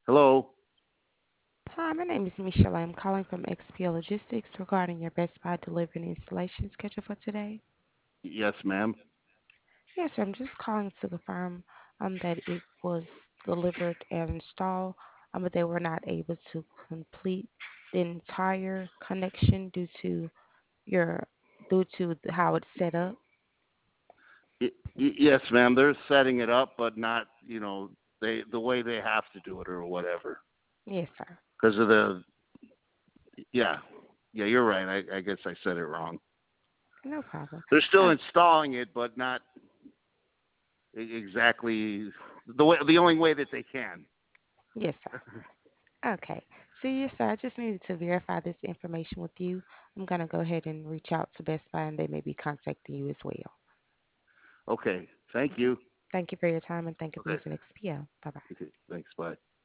Hello. Hi, my name is Michelle. I'm calling from XP Logistics regarding your Best Buy delivery and installation schedule for today. Yes, ma'am. Yes, sir. I'm just calling to confirm that it was delivered and installed, but they were not able to complete the entire connection your how it's set up. Yes, ma'am. They're setting it up, but not, the way they have to do it or whatever. Yes, sir. Because of the, yeah, yeah, you're right. I guess I said it wrong. No problem. They're still Uh, installing it, but not exactly the only way that they can. yes, sir. Okay. So, yes, sir. I just needed to verify this information with you. I'm gonna go ahead and reach out to Best Buy, and they may be contacting you as well. Okay. Thank Okay. you. Thank you for your time and thank you for Okay. using XPO. Bye bye. Okay. Thanks. Bye.